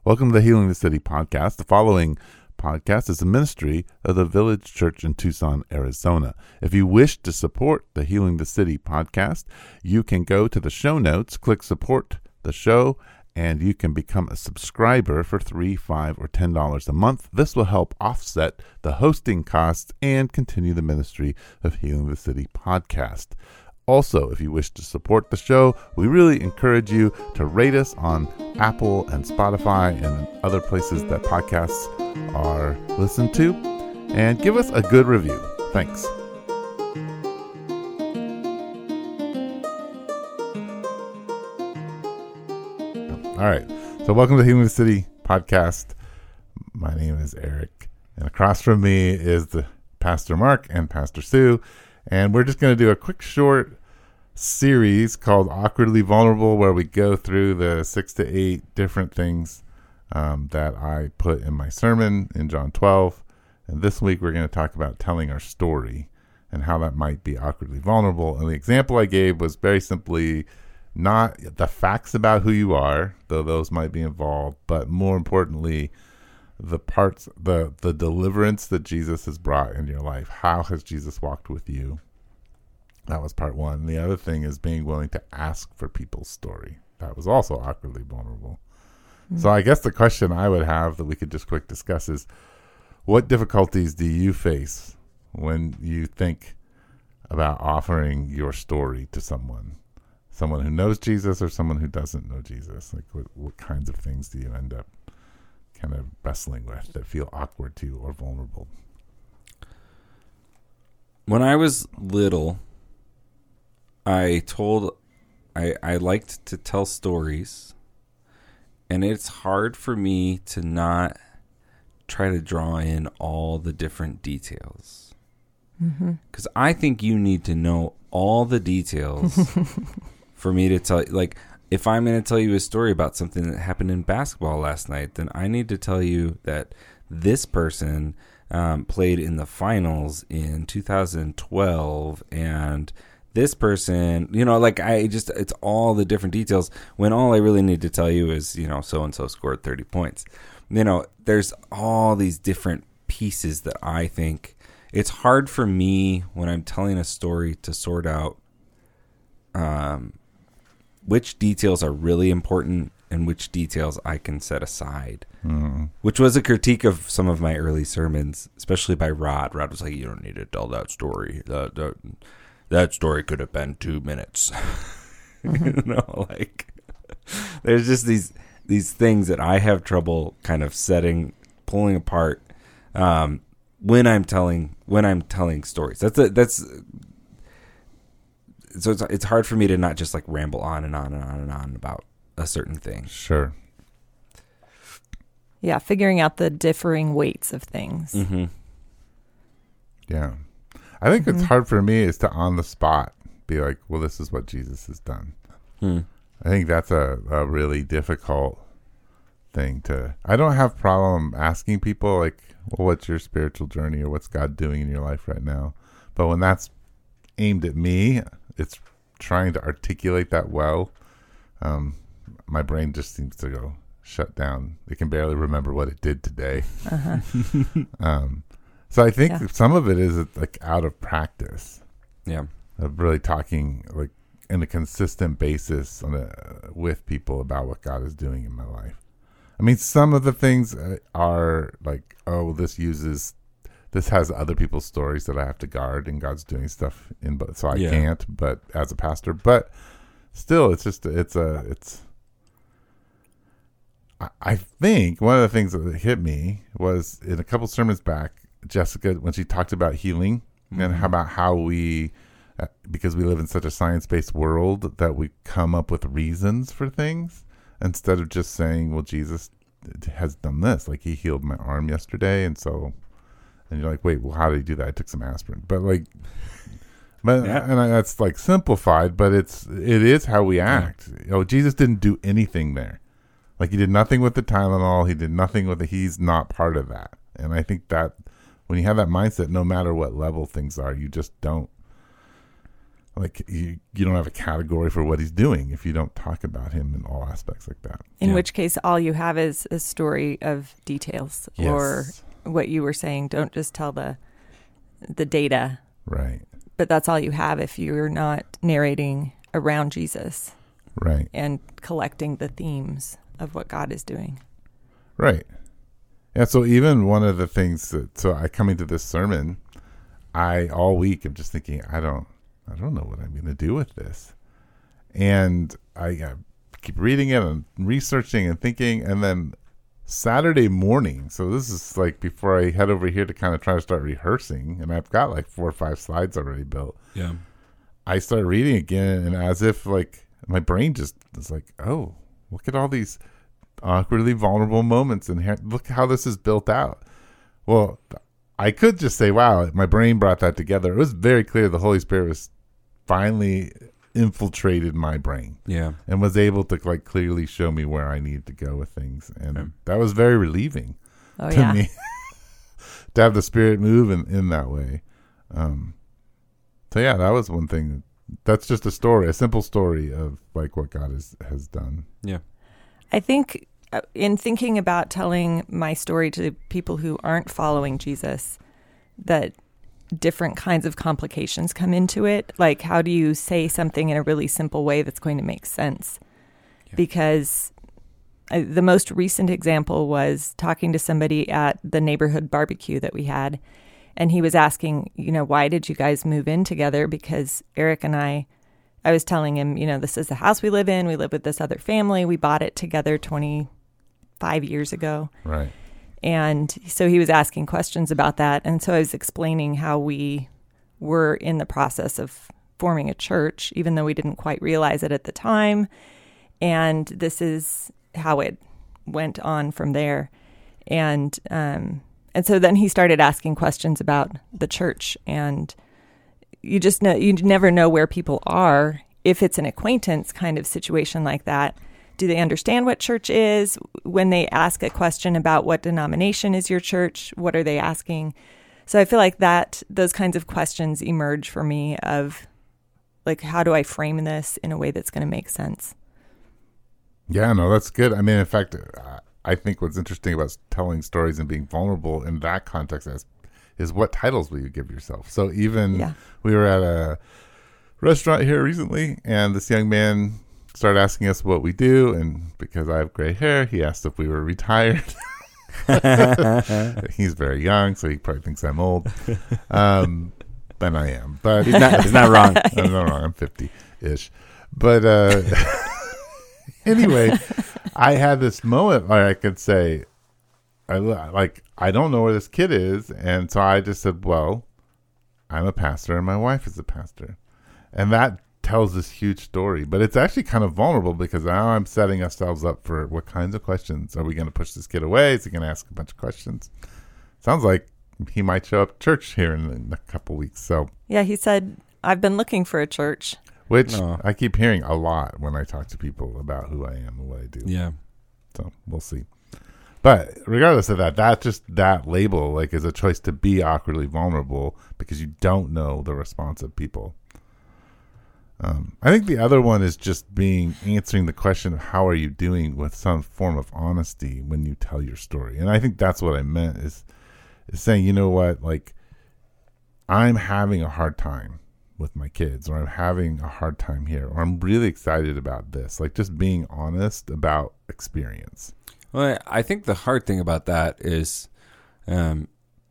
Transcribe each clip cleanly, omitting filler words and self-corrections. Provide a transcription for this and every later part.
Welcome to the Healing the City podcast. The following podcast is a ministry of the Village Church in Tucson, Arizona. If you wish to support the Healing the City podcast, you can go to the show notes, click support the show, and you can become a subscriber for $3, $5, or $10 a month. This will help offset the hosting costs and continue the ministry of Healing the City podcast. Also, if you wish to support the show, we really encourage you to rate us on Apple and Spotify and other places that podcasts are listened to, and give us a good review. Thanks. All right, so welcome to the Healing the City podcast. My name is Eric, and across from me is the Pastor Mark and Pastor Sue. And we're just going to do a quick short series called Awkwardly Vulnerable, where we go through the 6 to 8 different things that I put in my sermon in John 12. And this week we're going to talk about telling our story and how that might be awkwardly vulnerable. And the example I gave was very simply not the facts about who you are, though those might be involved, but more importantly, the parts, the deliverance that Jesus has brought in your life. How has Jesus walked with you? That was part one. And the other thing is being willing to ask for people's story. That was also awkwardly vulnerable. Mm-hmm. So I guess the question I would have that we could just quick discuss is, what difficulties do you face when you think about offering your story to someone who knows Jesus or someone who doesn't know Jesus? Like what kinds of things do you end up kind of wrestling with that feel awkward to you or vulnerable? When I was little, I liked to tell stories, and it's hard for me to not try to draw in all the different details. Because I think you need to know all the details for me to tell. Like, if I'm going to tell you a story about something that happened in basketball last night, then I need to tell you that this person played in the finals in 2012, and this person, it's all the different details, when all I really need to tell you is, so-and-so scored 30 points. There's all these different pieces that I think it's hard for me when I'm telling a story to sort out which details are really important and which details I can set aside, which was a critique of some of my early sermons, especially by Rod. Rod was like, you don't need to tell that story. That story could have been 2 minutes. There's just these things that I have trouble kind of pulling apart when I'm telling stories. So it's hard for me to not just like ramble on and on and on and on about a certain thing. Sure. Yeah, figuring out the differing weights of things. Mm-hmm. Yeah. I think it's hard for me is to on the spot be like, well, this is what Jesus has done. I think that's a really difficult thing I don't have problem asking people like, well, what's your spiritual journey or what's God doing in your life right now? But when that's aimed at me, it's trying to articulate that well. My brain just seems to go shut down. It can barely remember what it did today. So I think some of it is like out of practice. Yeah. Of really talking like in a consistent basis with people about what God is doing in my life. I mean, some of the things are like, oh, this has other people's stories that I have to guard, and God's doing stuff in, but so I can't. But as a pastor, but still, I think one of the things that hit me was in a couple sermons back, Jessica, when she talked about healing and about how we, because we live in such a science-based world, that we come up with reasons for things instead of just saying, well, Jesus has done this. Like, he healed my arm yesterday, and you're like, wait, well, how did he do that? I took some aspirin. And that's like simplified, but it is how we act. Jesus didn't do anything there. Like, he did nothing with the Tylenol. He did nothing with he's not part of that. And I think that when you have that mindset, no matter what level things are, you just don't like you don't have a category for what he's doing if you don't talk about him in all aspects like that. In which case, all you have is a story of details, Yes. or what you were saying. Don't just tell the data, Right. but that's all you have if you're not narrating around Jesus Right. and collecting the themes of what God is doing. Right. Yeah. So even one of the things I coming to this sermon, all week I'm just thinking, I don't know what I'm going to do with this. And I keep reading it and researching and thinking. And then Saturday morning, so this is like before I head over here to kind of try to start rehearsing, and I've got like 4 or 5 slides already built. Yeah. I start reading again, and as if like my brain just is like, oh, look at all these awkwardly vulnerable moments in here. Look how this is built out. Well, I could just say, wow, my brain brought that together. It was very clear the Holy Spirit was finally infiltrated my brain. Yeah. And was able to like clearly show me where I needed to go with things. And that was very relieving to me to have the Spirit move in that way. So yeah, that was one thing. That's just a simple story of like what God has done. Yeah. I think in thinking about telling my story to people who aren't following Jesus, that different kinds of complications come into it. Like, how do you say something in a really simple way that's going to make sense? Yeah. Because the most recent example was talking to somebody at the neighborhood barbecue that we had. And he was asking, why did you guys move in together? Because Eric and I was telling him, this is the house we live in. We live with this other family. We bought it together 25 years ago. Right. And so he was asking questions about that. And so I was explaining how we were in the process of forming a church, even though we didn't quite realize it at the time. And this is how it went on from there. And so then he started asking questions about the church, and you never know where people are. If it's an acquaintance kind of situation like that, do they understand what church is? When they ask a question about what denomination is your church, what are they asking? So I feel like those kinds of questions emerge for me of like, how do I frame this in a way that's going to make sense? Yeah, no, that's good. I mean, in fact, I think what's interesting about telling stories and being vulnerable in that context is what titles will you give yourself? So even we were at a restaurant here recently, and this young man started asking us what we do, and because I have gray hair, he asked if we were retired. He's very young, so he probably thinks I'm old. And I am. But he's not wrong. I'm not wrong. I'm 50-ish. But anyway, I had this moment where I could say, I don't know where this kid is. And so I just said, well, I'm a pastor and my wife is a pastor. And that tells this huge story. But it's actually kind of vulnerable because now I'm setting ourselves up for what kinds of questions. Are we going to push this kid away? Is he going to ask a bunch of questions? Sounds like he might show up at church here in a couple weeks. So yeah, he said, I've been looking for a church. Which I keep hearing a lot when I talk to people about who I am and what I do. Yeah. So we'll see. But regardless of that label like is a choice to be awkwardly vulnerable because you don't know the response of people. I think the other one is just answering the question of how are you doing with some form of honesty when you tell your story. And I think that's what I meant is saying, you know what, like I'm having a hard time with my kids, or I'm having a hard time here, or I'm really excited about this. Like just being honest about experience. Well, I think the hard thing about that is when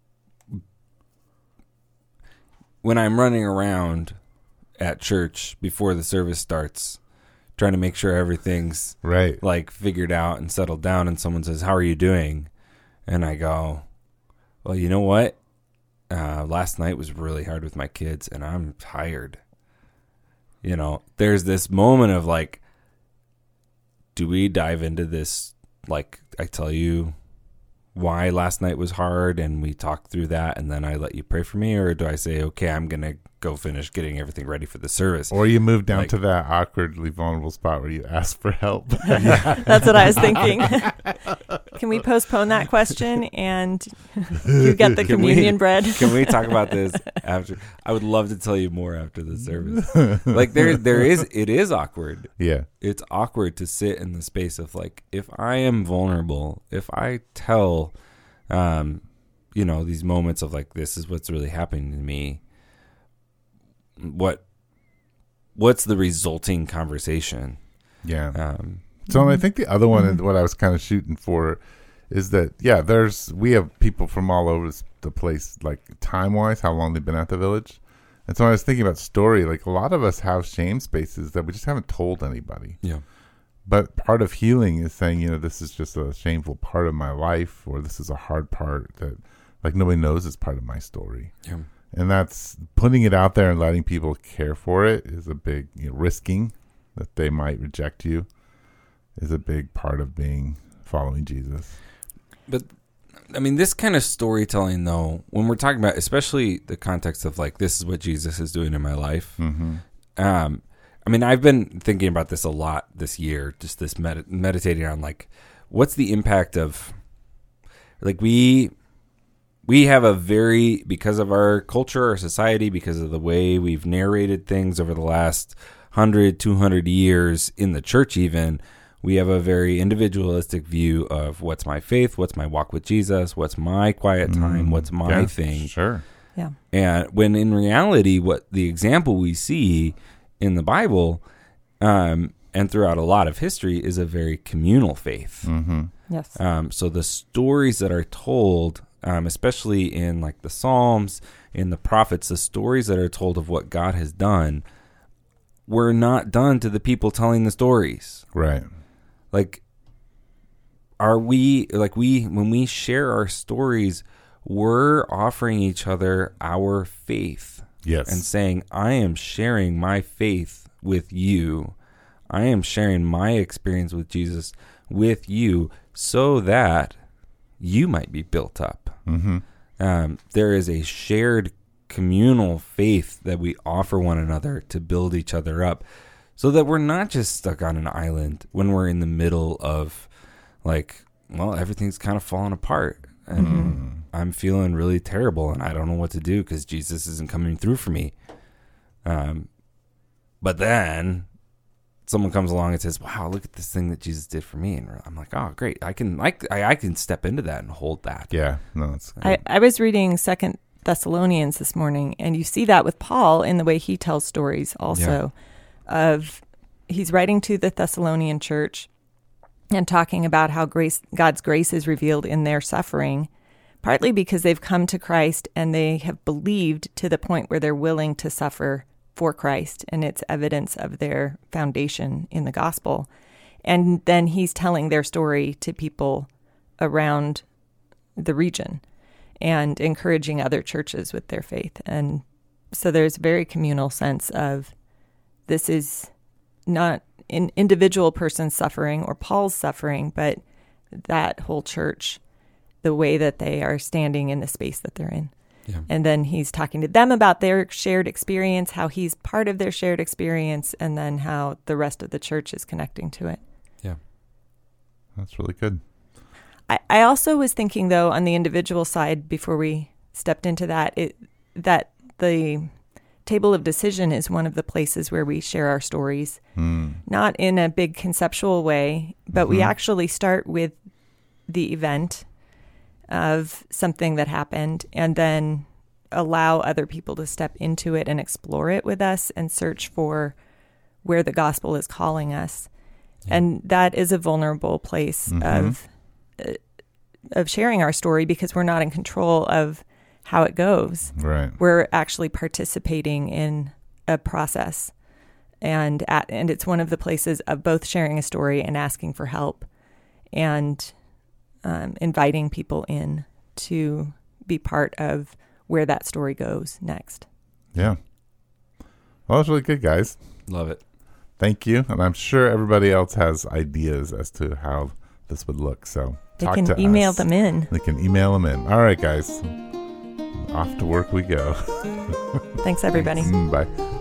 I'm running around at church before the service starts, trying to make sure everything's right, like figured out and settled down, and someone says, "How are you doing?" And I go, "Well, you know what? Last night was really hard with my kids, and I'm tired." There's this moment of like, do we dive into this? Like, I tell you why last night was hard, and we talk through that, and then I let you pray for me, or do I say, okay, I'm gonna go finish getting everything ready for the service. Or you move down Like- to that awkwardly vulnerable spot where you ask for help. That's what I was thinking. Can we postpone that question and you get the Can we- communion bread? Can we talk about this after? I would love to tell you more after the service. Like it is awkward. Yeah. It's awkward to sit in the space of like, if I am vulnerable, if I tell, these moments of like, this is what's really happening to me. What's the resulting conversation? Yeah. So I think the other one, and what I was kind of shooting for, is that we have people from all over the place, like time wise, how long they've been at the Village, and so I was thinking about story. Like a lot of us have shame spaces that we just haven't told anybody. Yeah. But part of healing is saying, this is just a shameful part of my life, or this is a hard part that like nobody knows is part of my story. Yeah. And that's putting it out there and letting people care for it is a big risking that they might reject you is a big part of following Jesus. But I mean, this kind of storytelling though, when we're talking about, especially the context of like, this is what Jesus is doing in my life. Mm-hmm. I mean, I've been thinking about this a lot this year, just this meditating on like, what's the impact of like, we have because of our culture, our society, because of the way we've narrated things over the last 100, 200 years in the church even, we have a very individualistic view of what's my faith, what's my walk with Jesus, what's my quiet time, what's my thing. Sure. Yeah. And when in reality, what the example we see in the Bible and throughout a lot of history is a very communal faith. Mm-hmm. Yes. So the stories that are told, especially in like the Psalms, in the prophets, the stories that are told of what God has done were not done to the people telling the stories. Right. Like, when we share our stories, we're offering each other our faith. Yes. And saying, I am sharing my faith with you. I am sharing my experience with Jesus with you so that you might be built up. Mm-hmm. There is a shared communal faith that we offer one another to build each other up so that we're not just stuck on an island when we're in the middle of like, well, everything's kind of falling apart and I'm feeling really terrible and I don't know what to do because Jesus isn't coming through for me. But then someone comes along and says, wow, look at this thing that Jesus did for me. And I'm like, oh, great. I can step into that and hold that. Yeah. No, it's good. I was reading 2 Thessalonians this morning, and you see that with Paul in the way he tells stories also. He's writing to the Thessalonian church and talking about how God's grace is revealed in their suffering, partly because they've come to Christ and they have believed to the point where they're willing to suffer for Christ, and it's evidence of their foundation in the gospel. And then he's telling their story to people around the region and encouraging other churches with their faith. And so there's a very communal sense of this is not an individual person suffering or Paul's suffering, but that whole church, the way that they are standing in the space that they're in. Yeah. And then he's talking to them about their shared experience, how he's part of their shared experience, and then how the rest of the church is connecting to it. Yeah. That's really good. I also was thinking, though, on the individual side, before we stepped into that, that the table of decision is one of the places where we share our stories, not in a big conceptual way, but we actually start with the event of something that happened and then allow other people to step into it and explore it with us and search for where the gospel is calling us. Yeah. And that is a vulnerable place of sharing our story because we're not in control of how it goes. Right. We're actually participating in a process. And it's one of the places of both sharing a story and asking for help and inviting people in to be part of where that story goes next. Yeah. Well, that's really good, guys. Love it. Thank you. And I'm sure everybody else has ideas as to how this would look. So They talk can to email us. them in. They can email them in. All right, guys. Off to work we go. Thanks, everybody. Bye.